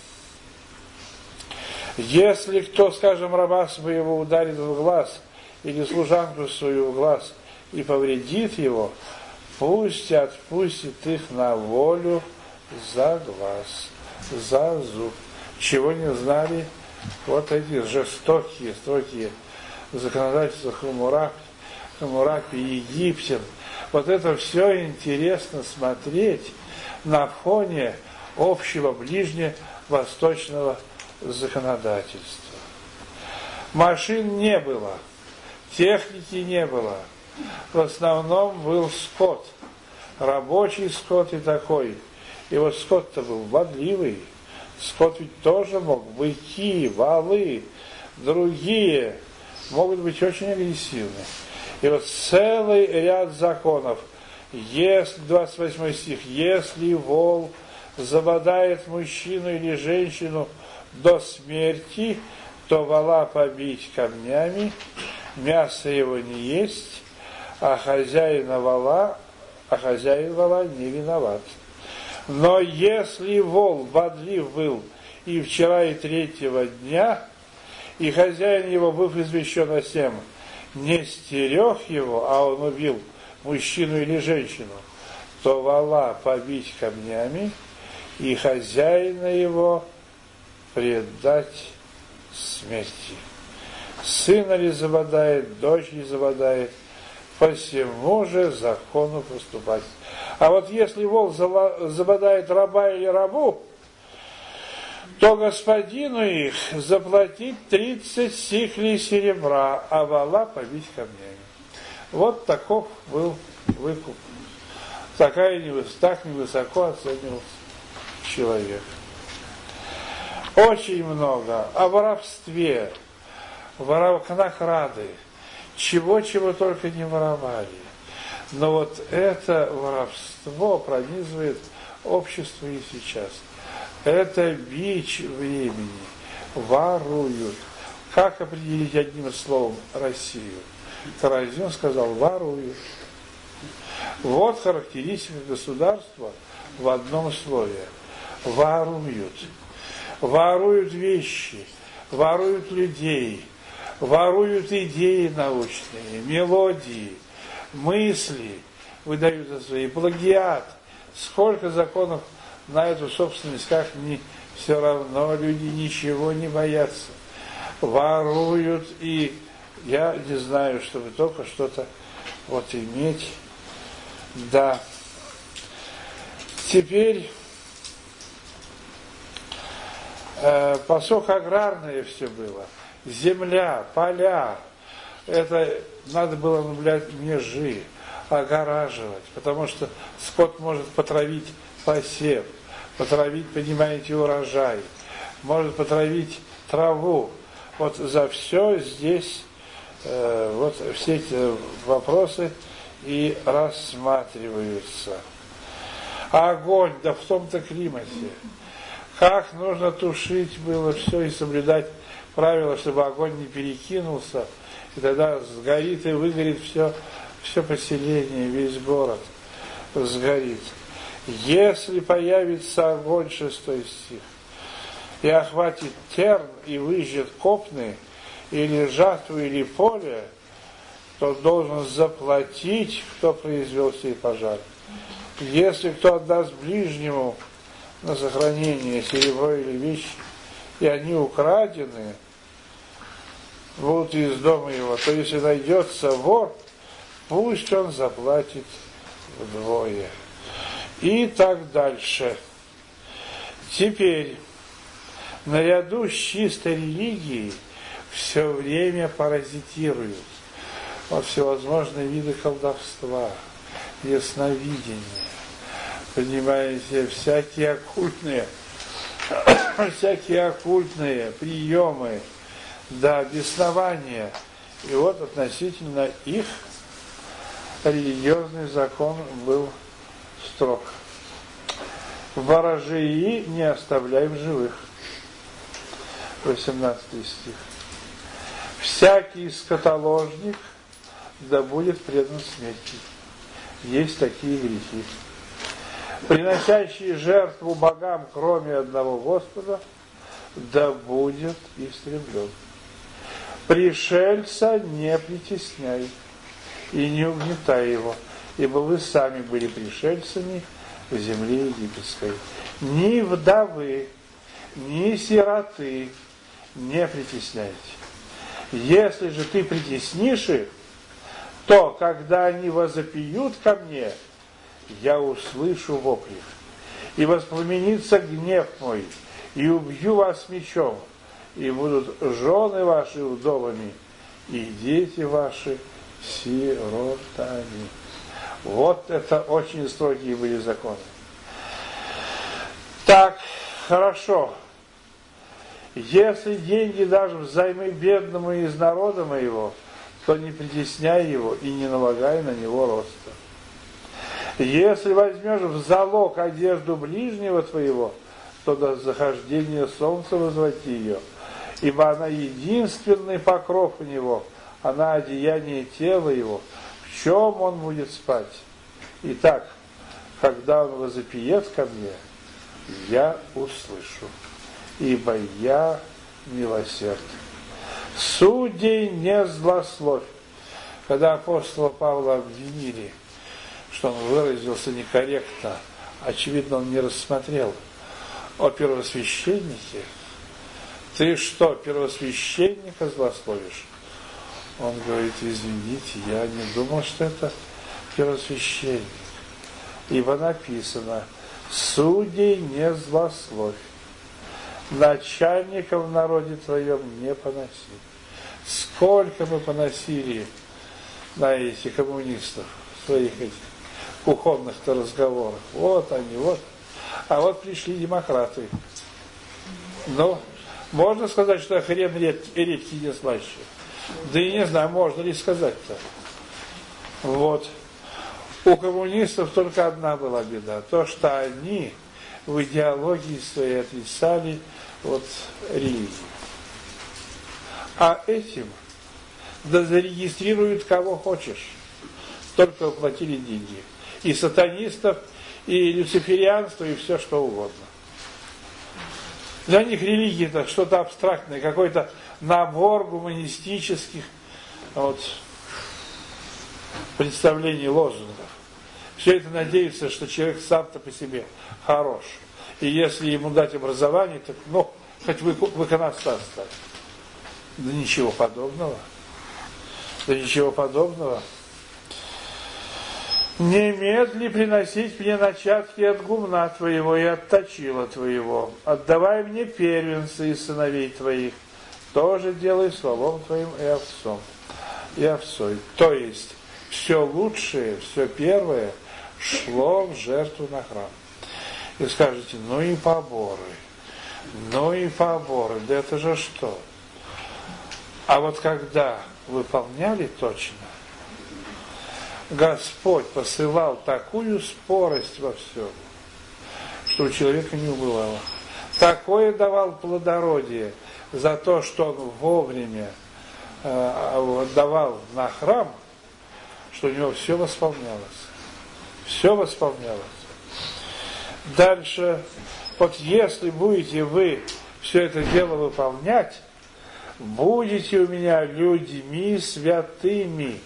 A: если кто, скажем, раба своего ударит в глаз или служанку свою в глаз и повредит его, пусть отпустит их на волю за глаз, за зуб. Чего не знали вот эти жестокие, строгие законодательства Хаммурапи, Египтян. Вот это все интересно смотреть на фоне общего ближневосточного законодательства. Машин не было, техники не было. В основном был скот, рабочий скот и такой. И вот скот-то был бодливый. Скот ведь тоже мог, быки, валы, другие могут быть очень агрессивны. И вот целый ряд законов. Если, 28 стих, если вол забодает мужчину или женщину до смерти, то вола побить камнями, мясо его не есть, а хозяин вола не виноват. Но если вол бодлив был и вчера, и третьего дня, и хозяин его, быв извещен о сем, не стерег его, а он убил мужчину или женщину, то вола побить камнями и хозяина его предать смерти. Сына ли забодает, дочь ли забодает, по всему же закону поступать. А вот если вол забодает раба или рабу, то господину их заплатить 30 сиклей серебра, а вола побить камнями. Вот таков был выкуп. Так невысоко оценивался человек. Очень много о воровстве, конохрады, чего только не воровали. Но вот это воровство пронизывает общество и сейчас. Это бич времени. Воруют. Как определить одним словом Россию? Каразин сказал: воруют. Вот характеристика государства в одном слове. Воруют. Воруют вещи, воруют людей, воруют идеи научные, мелодии, мысли, выдают за свои, плагиат. Сколько законов на эту собственность, как ни все равно люди ничего не боятся. Воруют, и я не знаю, чтобы только что-то вот иметь. Да. Теперь посох аграрное все было. Земля, поля. Это надо было наблюдать межи, огораживать, потому что скот может потравить посев, потравить, понимаете, урожай, может потравить траву. Вот за все здесь вот все эти вопросы и рассматриваются. А огонь, да в том-то климате. Как нужно тушить было все и соблюдать правила, чтобы огонь не перекинулся, и тогда сгорит и выгорит все поселение, весь город сгорит. Если появится огонь, 6 стих, и охватит терн, и выжжет копны, или жатву, или поле, то должен заплатить, кто произвел сей пожар. Если кто отдаст ближнему на сохранение серебро или вещи, и они украдены, будут из дома его, то если найдется вор, пусть он заплатит вдвое. И так дальше. Теперь, наряду с чистой религией все время паразитируют вот всевозможные виды колдовства, ясновидения, понимаете, всякие оккультные приемы, да, беснования. И вот относительно их религиозный закон был строг. Ворожии не оставляй в живых. 18 стих. Всякий скотоложник да будет предан смерти. Есть такие грехи. Приносящий жертву богам, кроме одного Господа, да будет истреблен. Пришельца не притесняй и не угнетай его, ибо вы сами были пришельцами в земле египетской. Ни вдовы, ни сироты не притесняйте. Если же ты притеснишь их, то, когда они возопьют ко мне, я услышу вопли, и воспламенится гнев мой, и убью вас мечом, и будут жены ваши вдовами, и дети ваши сиротами. Вот это очень строгие были законы. Так, хорошо. Если деньги даже взаймы бедному из народа моего, то не притесняй его и не налагай на него роста. Если возьмешь в залог одежду ближнего твоего, то до захождения солнца возврати ее, ибо она единственный покров у него, она одеяние тела его, в чем он будет спать. Итак, когда он возопиет ко мне, я услышу, ибо я милосерд. Судей не злословь. Когда апостола Павла обвинили, что он выразился некорректно, очевидно, он не рассмотрел о первосвященнике. Ты что, первосвященника злословишь? Он говорит: извините, я не думал, что это первосвященник. Ибо написано: судей не злословь, начальников в народе твоем не поноси. Сколько мы поносили на этих коммунистов, своих этих кухонных-то разговорах. Вот они, вот. А вот пришли демократы. Ну, можно сказать, что хрен редкий не слаще? Да и не знаю, можно ли сказать-то. Вот. У коммунистов только одна была беда. То, что они в идеологии своей отрицали вот религию. А этим да зарегистрируют кого хочешь. Только уплатили деньги. И сатанистов, и люциферианство, и все что угодно. Для них религия это что-то абстрактное, какой-то набор гуманистических вот, представлений, лозунгов. Все это надеется, что человек сам-то по себе хорош. И если ему дать образование, так, ну, хоть в иконостас стать. Да ничего подобного. Да ничего подобного. Немедли приносить мне начатки от гумна твоего и от точила твоего. Отдавай мне первенца из сыновей твоих. Тоже делай с волом твоим и овцом. И овцой. То есть, все лучшее, все первое шло в жертву на храм. И скажете: ну и поборы. Ну и поборы. Да это же что? А вот когда выполняли точно, Господь посылал такую спорость во всем, что у человека не убывало. Такое давал плодородие за то, что он вовремя давал на храм, что у него все восполнялось. Все восполнялось. Дальше, вот если будете вы все это дело выполнять, будете у меня людьми святыми.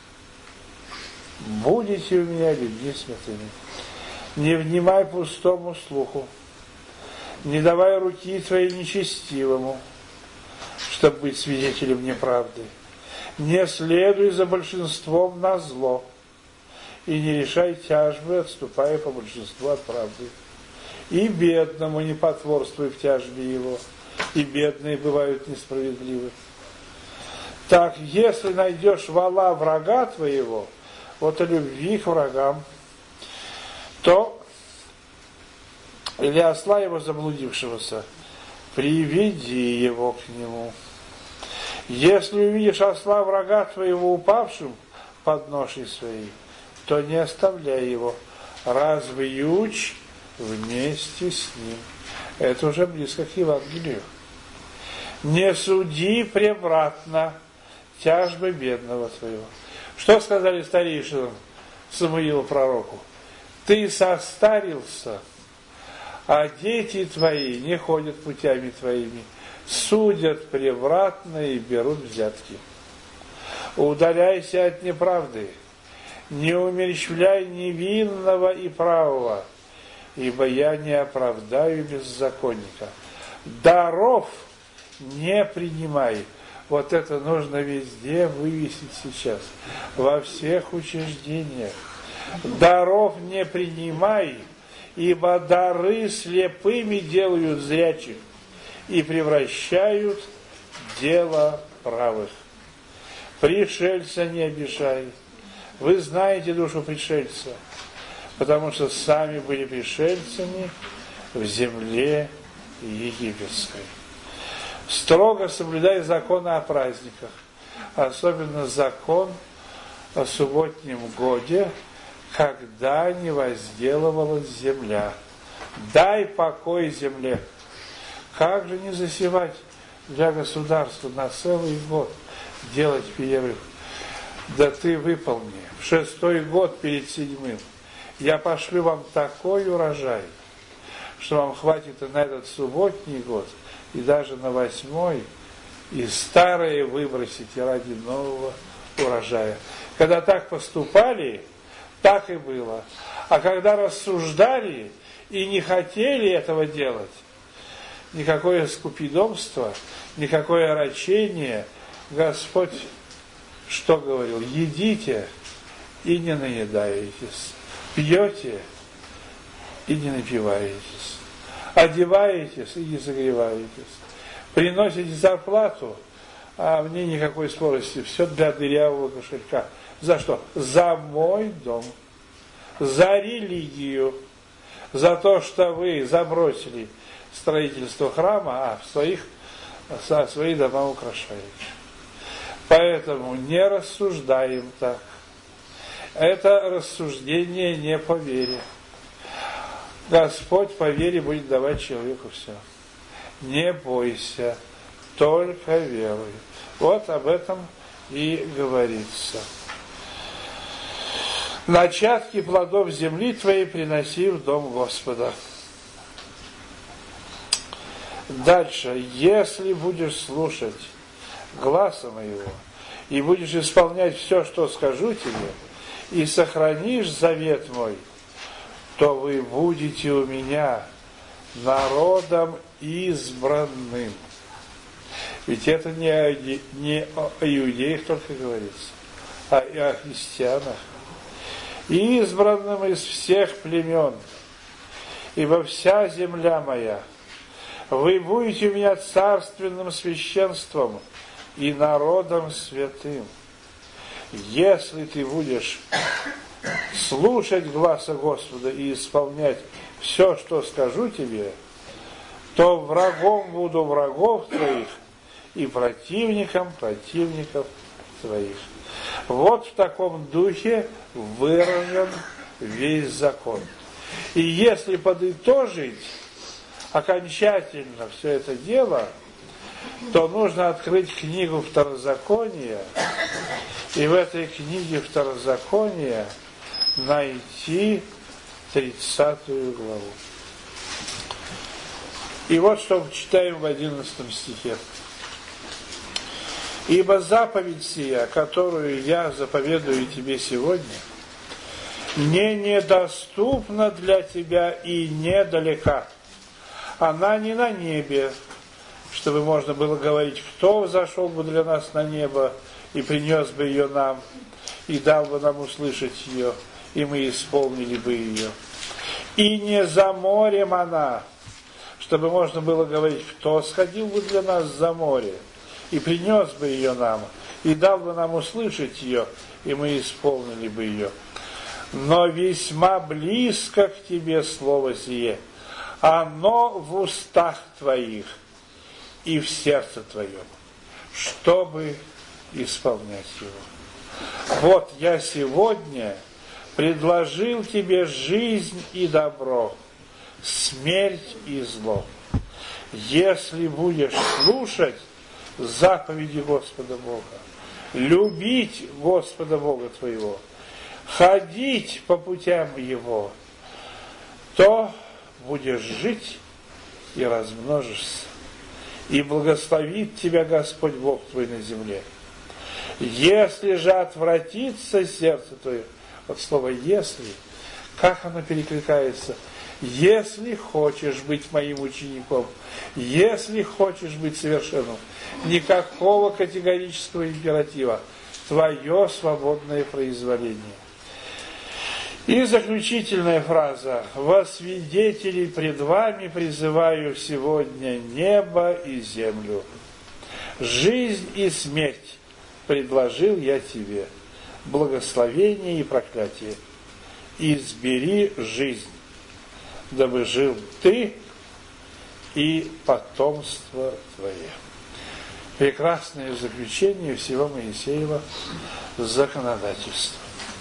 A: Будете у меня людьми святыми. Не внимай пустому слуху, не давай руки твоей нечестивому, чтобы быть свидетелем неправды. Не следуй за большинством на зло, и не решай тяжбы, отступая по большинству от правды. И бедному не потворствуй в тяжбе его, и бедные бывают несправедливы. Так, если найдешь вола врага твоего, вот о любви к врагам, то, или осла его заблудившегося, приведи его к нему. Если увидишь осла врага твоего упавшим под ношей своей, то не оставляй его, развьючь вместе с ним. Это уже близко к Евангелию. Не суди превратно тяжбы бедного твоего. Что сказали старейшинам Самуилу пророку? Ты состарился, а дети твои не ходят путями твоими, судят превратно и берут взятки. Удаляйся от неправды, не умерщвляй невинного и правого, ибо я не оправдаю беззаконника. Даров не принимай. Вот это нужно везде вывесить сейчас, во всех учреждениях. Даров не принимай, ибо дары слепыми делают зрячих и превращают дело правых. Пришельца не обижай. Вы знаете душу пришельца, потому что сами были пришельцами в земле египетской. Строго соблюдай законы о праздниках, особенно закон о субботнем годе, когда не возделывалась земля. Дай покой земле. Как же не засевать для государства на целый год, делать перерыв? Да ты выполни. В 6-й год перед 7-м я пошлю вам такой урожай, что вам хватит и на этот субботний год, и даже на 8-й, и старое выбросите ради нового урожая. Когда так поступали, так и было. А когда рассуждали и не хотели этого делать, никакое скупидомство, никакое рачение, Господь что говорил? Едите и не наедаетесь, пьете и не напиваетесь, одеваетесь и не согреваетесь, приносите зарплату, а мне никакой скорости, все для дырявого кошелька. За что? За мой дом, за религию, за то, что вы забросили строительство храма, а свои дома украшаете. Поэтому не рассуждаем так. Это рассуждение не по вере. Господь по вере будет давать человеку все. Не бойся, только веруй. Вот об этом и говорится. Начатки плодов земли твоей приноси в дом Господа. Дальше. Если будешь слушать гласа моего и будешь исполнять все, что скажу тебе, и сохранишь завет мой, то вы будете у меня народом избранным. Ведь это не о иудеях только говорится, а и о христианах. Избранным из всех племен, ибо вся земля моя, вы будете у меня царственным священством и народом святым. Если ты будешь слушать гласа Господа и исполнять все, что скажу тебе, то врагом буду врагов твоих и противником противников твоих. Вот в таком духе выражен весь закон. И если подытожить окончательно все это дело, то нужно открыть книгу Второзакония, и в этой книге Второзакония найти 30 главу. И вот что читаем в 11 стихе. «Ибо заповедь сия, которую я заповедую тебе сегодня, не недоступна для тебя и недалека. Она не на небе, чтобы можно было говорить, кто взошел бы для нас на небо и принес бы ее нам, и дал бы нам услышать ее, и мы исполнили бы ее. И не за морем она, чтобы можно было говорить, кто сходил бы для нас за море, и принес бы ее нам, и дал бы нам услышать ее, и мы исполнили бы ее. Но весьма близко к тебе слово сие, оно в устах твоих и в сердце твоем, чтобы исполнять его. Вот я сегодня предложил тебе жизнь и добро, смерть и зло. Если будешь слушать заповеди Господа Бога, любить Господа Бога твоего, ходить по путям Его, то будешь жить и размножишься, и благословит тебя Господь Бог твой на земле. Если же отвратится сердце твое, вот слово «если», как оно перекликается? Если хочешь быть моим учеником, если хочешь быть совершенным, никакого категорического императива, твое свободное произволение. И заключительная фраза. «Во свидетелей пред вами призываю сегодня небо и землю. Жизнь и смерть предложил я тебе, благословение и проклятие. Избери жизнь, дабы жил ты и потомство твое». Прекрасное заключение всего Моисеева законодательства.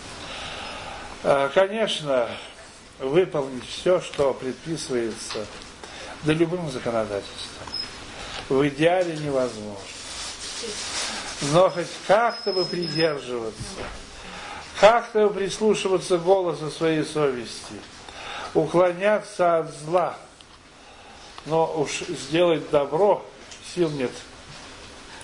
A: Конечно, выполнить все, что предписывается, да любым законодательством, в идеале невозможно. Но хоть как-то бы придерживаться, как-то бы прислушиваться к голосу своей совести, уклоняться от зла, но уж сделать добро сил нет.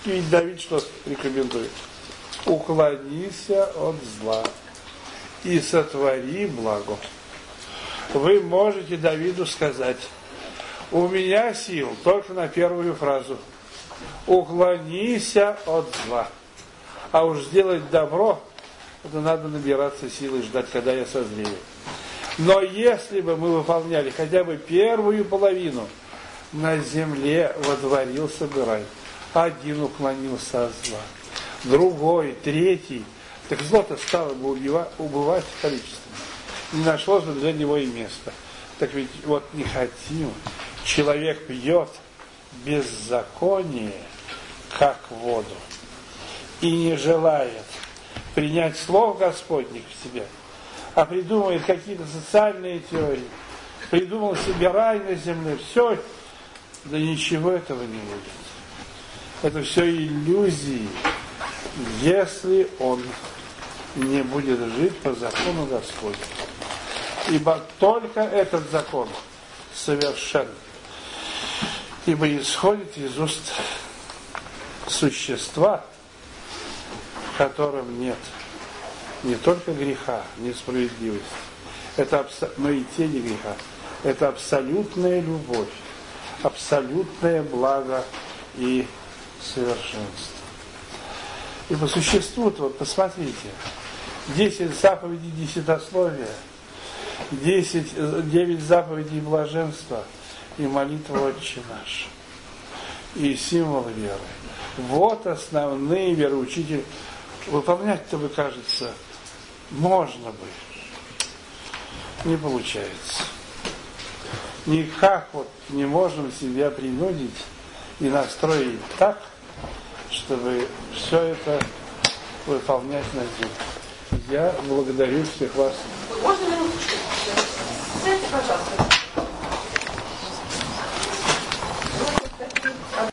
A: И ведь Давид что рекомендует? Уклонися от зла и сотвори благо. Вы можете Давиду сказать: у меня сил только на первую фразу. Уклонися от зла. А уж сделать добро, это надо набираться силы и ждать, когда я созрею. Но если бы мы выполняли хотя бы первую половину, на земле водворился бы рай. Один уклонился от зла, другой, третий. Так зло-то стало бы убывать количественно. Не нашлось бы для него и места. Так ведь вот не хотим. Человек пьет беззаконие, как воду, и не желает принять слов Господних в себя, а придумывает какие-то социальные теории, придумал себе рай на земле, все, да ничего этого не будет. Это все иллюзии, если он не будет жить по закону Господню. Ибо только этот закон совершен, ибо исходит из уст существа, в котором нет не только греха, несправедливости, но и тени греха. Это абсолютная любовь, абсолютное благо и совершенство. И по существу, вот посмотрите, 10 заповедей десятословия, 9 заповедей блаженства и молитва Отче наш, и символ веры. Вот основные вероучители. Выполнять-то, вы, кажется, можно бы. Не получается. Никак вот не можем себя принудить и настроить так, чтобы все это выполнять на земле. Я благодарю всех вас.
B: Можно